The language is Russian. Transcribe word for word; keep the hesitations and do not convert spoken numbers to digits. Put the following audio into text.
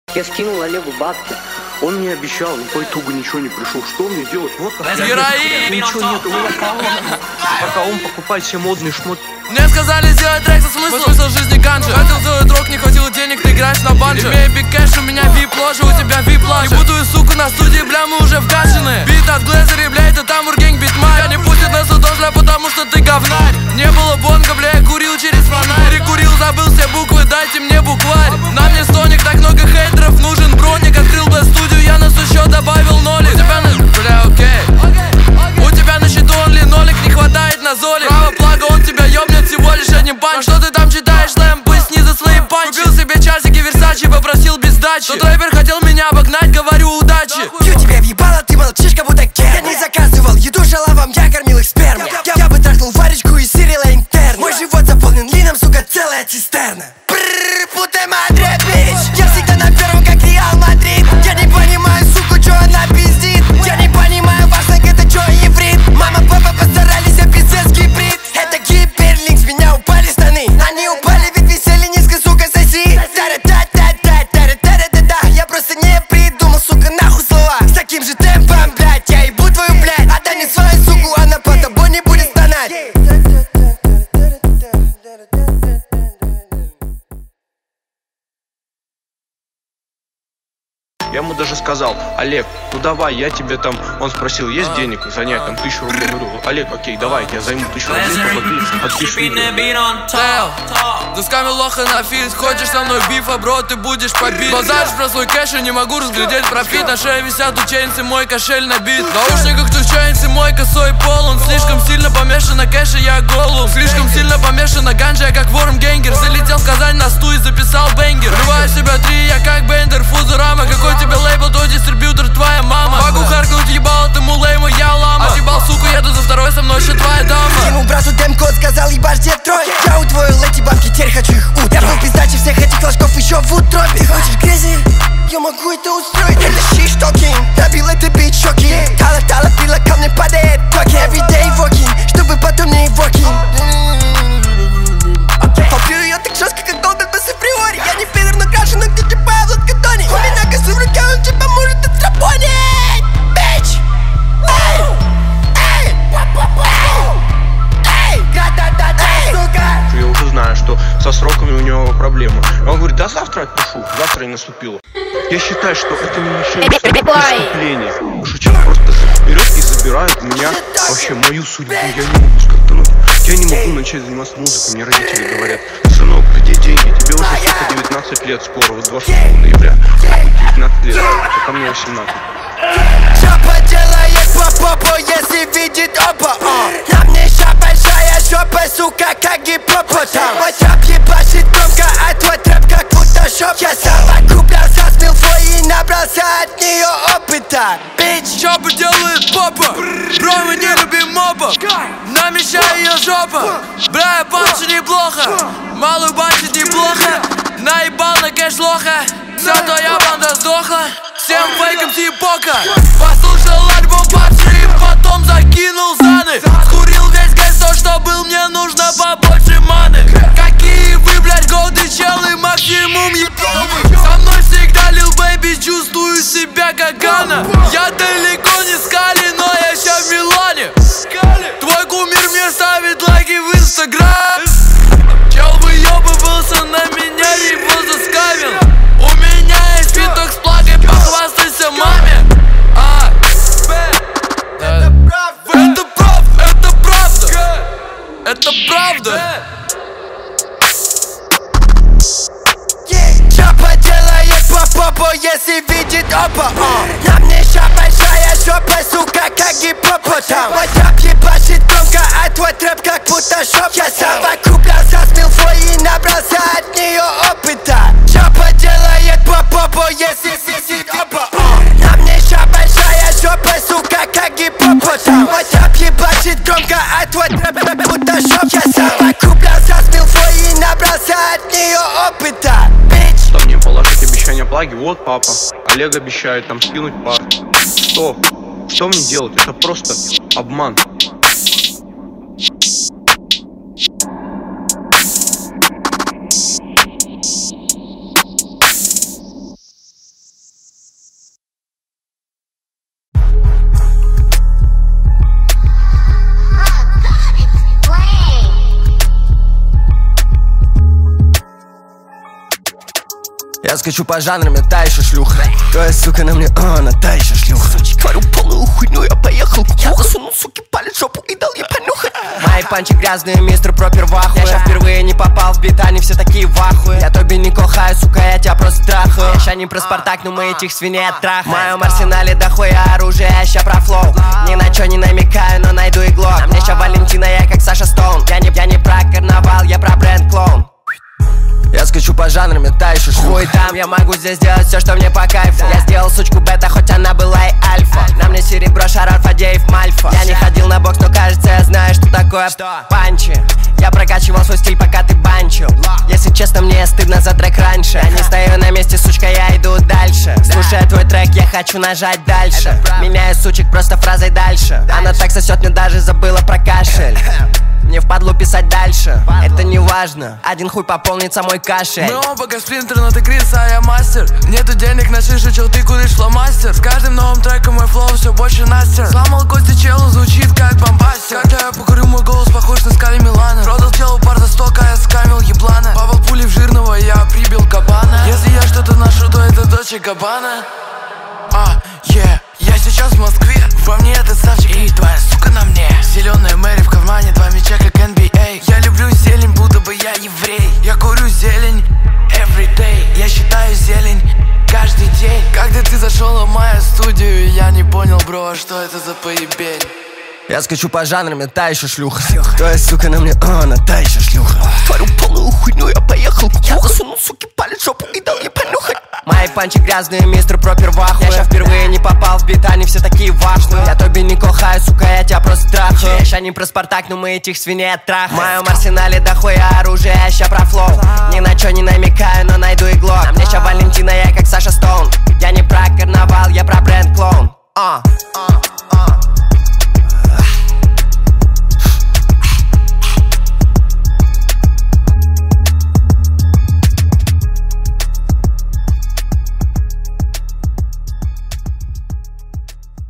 Я скинул Олегу бабки. Он мне обещал, но по итогу ничего не пришел. Что мне делать? Вот так. Ничего нет, у меня колонна. Пока он покупает все модные шмотки. Мне сказали сделать трек со смыслом. Мой смысл жизни ганджи. Хотел сделать рок, не хватило денег, ты играешь на банджо. Имея биг кэш, у меня вип-ложа, у тебя вип-лажа. Ебутую суку на студии, бля, мы уже вкачаны. Бит от Глэзери, бля, это там ургенг битмай. Я не пустят на судом, бля, потому что ты говнарь. Не было бонга, бля, я курил через фонарь. Перекурил, забыл все буквы, дайте мне букварь. На мне стоник, так много хейтеров, нужен броник. Открыл бы студию, я на сущё добавил нолик. У тебя на... Бля, окей. У тебя на счету онли нолик, не хватает на золик. Право, благо, он тебя ёбнет, всего лишь одним панч. А что ты там читаешь, слэм, пусть не за свои панчи. Купил себе часики Версачи, попросил без дачи. Тот рэпер хотел меня обогнать, говорю удачи. Ю тебя въебало, ты молчишь, как будто кем. Я не заказывал еду шалавам, я кормил их спермой. Я, я бы трахнул варечку из сериала интерн. Мой живот заполнен лином, сука, целая цистерна. Брррр, путай Мадре, бич. Я всегда на первом, как Реал Мадрид. Я не понимаю, сука, чё она пиздит. Я не понимаю, важно, это чё иврит. Мама, папа постарались, а пиздец гибрид. Это гиперлинк, с меня упали штаны. Они упали, ведь висели низко, сука, соси. Та-ра-та-та-та-та-та-та-та-та. Я просто не придумал, сука, нахуй слова. С таким же темпом, блядь, я ебу твою, блядь. Отдай мне свою суку, она под тобой не будет стонать. Я ему даже сказал: Олег, ну давай, я тебе там... Он спросил, есть денег занять там тысячу рублей? Я говорю: Олег, окей, давай, я займу тысячу рублей, чтобы ты отпишешь видео. Досками лоха на физ. Хочешь со мной бифа, бро, ты будешь побит. Базаришь про свой кэш, я не могу разглядеть профит. На шее висят у чейнсы, мой кошель набит. В наушниках тут чейнсы, мой косой полон. Слишком сильно помешан на кэше, я голуб. Слишком сильно помешан на ганже, я как Вормгенгер. Залетел в Казань на сту и записал бенгер. Рываю себя три, я как Бендер, Фузурама. Какой тебе лейбл, то дистрибьютор твоя мама. Могу харкнуть, ебал этому лейму, я лама. Отъебал суку, еду за второй, со мной еще твоя дама. Ему брату дем-код сказал, ебашь Детройт. Я удвоил эти бабки, теперь хочу их утро. Я был в пиздаче всех этих ложков еще в утробе. Ты хочешь грязи? Я могу это устроить. Это шиш-токинг, добил это бит-шоки. Тала-тала пила, ко мне падает токи. Everyday walking, чтобы потом не walking. Попью ее так жестко, как долбит басы приори. Я не пидор, но крашу, но где типа в лоткотоне. У меня косу в руке, он тебе поможет отстрапонить. Бич! Эй! Эй! Эй! Эй! Сука! Я уже знаю, что со сроками у него проблемы. Он говорит: да завтра отпишу. Завтра не наступило. Я считаю, что это не мошенничество, это преступление. Потому что человек просто берет и забирает у меня вообще мою судьбу. Я не могу скоттануть. Я не могу начать заниматься музыкой. Мне родители говорят: сынок, где деньги? Тебе уже сука девятнадцать лет скоро, вот двадцать шестого ноября. девятнадцать лет, пока мне восемнадцать. Жопа делает по попу, если видит опа. На мне ща большая жопа, сука, как гиппопотам. Мой трап ебашит громко, а твой трэп как фотошоп. Я совокуплялся с милфой и набрался от нее опыта. Бич! Чопа делает попа, бро, мы не любим мобов. Нами ща ее жопа, бля, я банчу неплохо. Малую банчить неплохо, наебал на кэш лоха. Вся твоя банда сдохла, всем фейком типока. Послушал альбом Патчи и потом закинул заны. Скурил весь гайс, то что был, мне нужно побольше маны. Какие вы, блядь, годы, челы, максимум ебаный. Со мной всегда лил бэйби, чувствую себя как Гана. Я далеко не скали, но я ща в Милане. Твой кумир мне ставит лайки в инстаграм. Чел выебывался на меня, его заскамил. У меня есть фиток с плагой, похвастайся маме. А, это правда, это правда, это правда, это правда. Чопа делает по попу, если видит опа. На мне ща большая жопа, сука, как гиппопотам. Мой трап ебашит громко, а твой трэп как фотошоп. Я совокуплялся с милфой и набрался от нее опыта. Чопа делает по попу, если видит опа. На мне ща большая жопа, сука, как гиппопотам. Мой трап ебашит громко, а твой трэп как фотошоп. Я совокуплялся с милфой и набрался от нее опыта. Что мне положить обещание плаги? Вот папа. Олег обещает там скинуть пар. Что? Что мне делать? Это просто обман. скачу по жанрам, я та еще шлюха. Твоя сука на мне, а, она та еще шлюха. Творю полную хуйню, я поехал. Я засунул, суки, палец в жопу и дал ей понюхать. Мои панчи грязные, мистер пропер в ахуе. Я ща впервые не попал в бит, они все такие в ахуе. Я тоби не кохаю, сука, я тебя просто трахаю. Я ща не про Спартак, но мы этих свиней оттрахаем. В моем арсенале дохуя оружия, я ща про флоу. Ни на чё не намекаю, но найду и глок. А мне ща Валентина, я как Саша Стоун. Я не, я не про карнавал, я про бренд клоун. Я скачу по жанрам, я та еще шлюха. Хуй там, я могу здесь делать все, что мне по кайфу. Я сделал сучку бета, хоть она была и альфа. На мне серебро, Шарар, Фадеев, Мальфа. Я не ходил на бокс, но кажется, я знаю, что такое панчи. Я прокачивал свой стиль, пока ты банчил. Если честно, мне стыдно за трек раньше. Я не стою на месте, сучка, я иду дальше. Слушая твой трек, я хочу нажать дальше. Меняю сучек просто фразой дальше. Она так сосет, мне даже забыла про кашель. Мне впадло писать дальше, это не важно. Один хуй пополнится мой кашель. Мы оба как сплинтер, но ты Крис, а я мастер. Нету денег на шише, чел, ты куришь фломастер. С каждым новым треком мой флоу все больше настер. Сломал кости челу, звучит как бомбастер. Когда я покурю, мой голос похож на Скали Милана. Продал челу пар за сто, а я скамил еблана. Попал пули в жирного, я прибил кабана. Если я что-то ношу, то это Дольче Габбана. А, е, я сейчас в Москве. Во мне этот ставчик и твоя сука на мне. Зеленая Мэри в кармане, два мяча как эн би эй. Я люблю зелень, будто бы я еврей. Я курю зелень everyday. Я считаю зелень каждый день. Когда ты зашел в мою студию, я не понял, бро, что это за поебень. Я скачу по жанрам, я та еще шлюха. Твоя сука на мне, а, она та еще шлюха. Творю полную хуйню, я поехал. Я засунул, суки, палец в жопу и дал ей понюхать. Мои панчи грязные, мистер пропер в ахуе. Я ща впервые не попал в бит, они все такие в ахуе. Я тоби не кохаю, сука, я тебя просто трахаю. Я ща не про Спартак, но мы этих свиней оттрахаем. В моем арсенале дохуя оружия, я ща про флоу. Ни на чё не намекаю, но найду и глок. А мне ща Валентина, я как Саша Стоун. Я не про